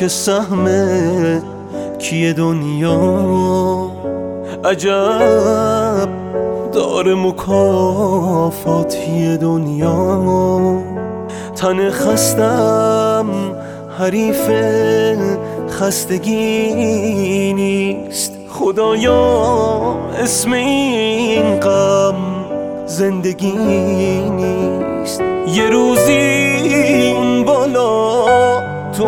که سهمه کیه دنیا عجب داره مکافاتی دنیا. تن خستم حریف خستگی نیست، خدایا اسم این غم زندگی نیست. یه روزی اون بالا تو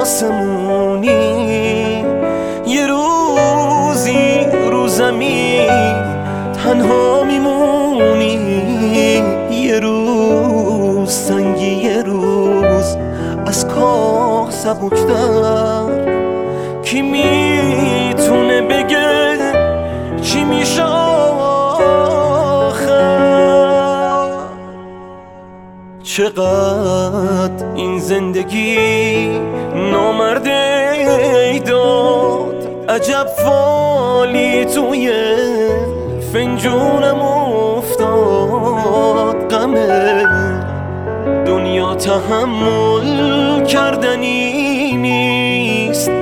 آسمونی، یه روزی رو زمین تنها میمونی. یه روز سنگی، یه روز از کاه سبکتر. کی میتونه بگه چی میشه آخر؟ چقدر این زندگی نامرده داد، عجب فالی توی فنجونم افتاد. غم دنیا تحمل کردنی نیست،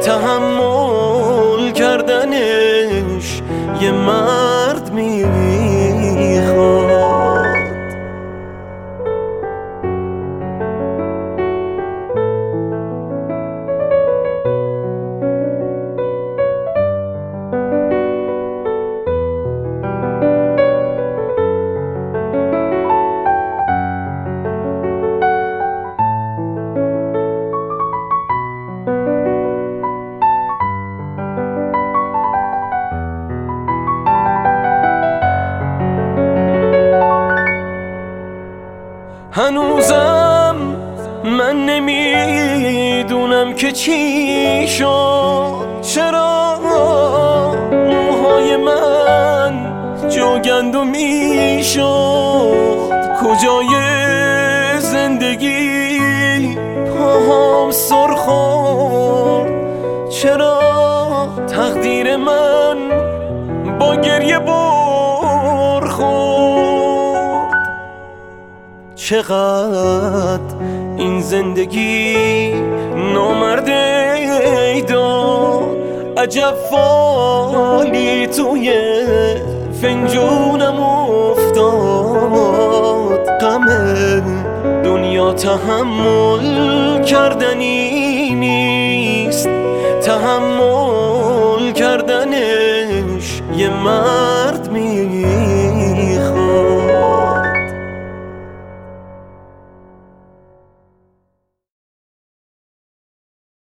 تحمل کردنش یه مرد میخواد. هنوزم من نمیدونم که چی شد، چرا موهای من جوگند و میشد. کجای زندگی پاهام سر خورد، چرا تقدیر من با گریه برخورد. چقدر این زندگی نامرده داد، عجب فالی توی فنجونم افتاد. غم دنیا تحمل کردنی نیست، تحمل کردنش یه